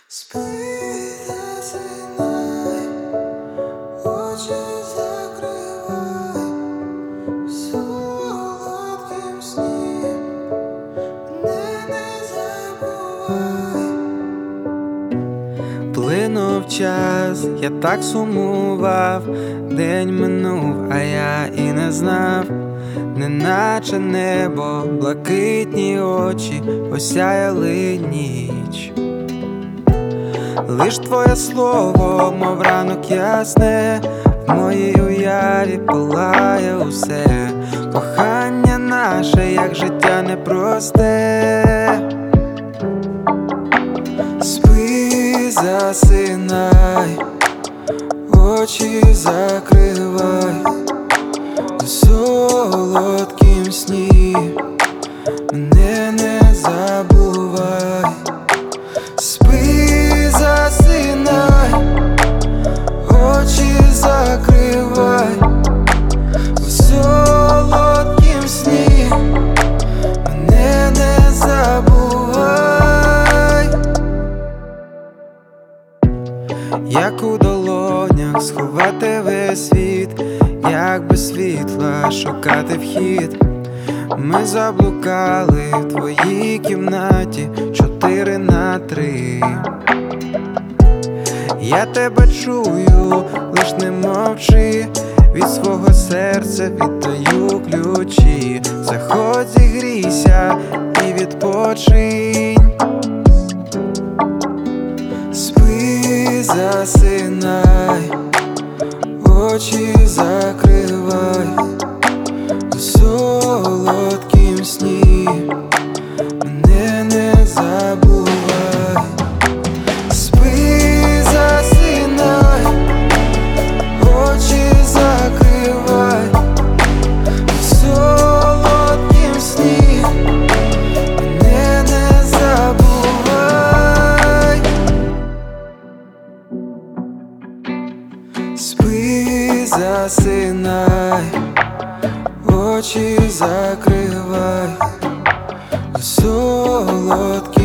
Спи, засинай, очі закривай, в солодкім сні мене не забувай. Плинув час, я так сумував, день минув, а я і не знав, неначе небо, блакитні очі осяяли ніч. Лиш твоє слово, мов ранок ясне, в моїй уяві палає усе. Кохання наше, як життя непросте. Спи, засинай, очі закривай, в солодкім сні мене не забувай. Спи, засинай, очі закривай, в солодкім сні мене не забувай. Як у долонях сховати весь світ, як без світла шукати вхід. Ми заблукали в твоїй кімнаті 4×3. Я тебе чую, лиш не мовчи, від свого серця віддаю ключі. Заходь, зігрійся і відпочинь. Спи, засинай, очі закривай, в солодкім сні мене не забувай. Спи, засинай, очі закривай, в солодкім сні мене не забувай. Спи, засинай, очі закривай, в солодкім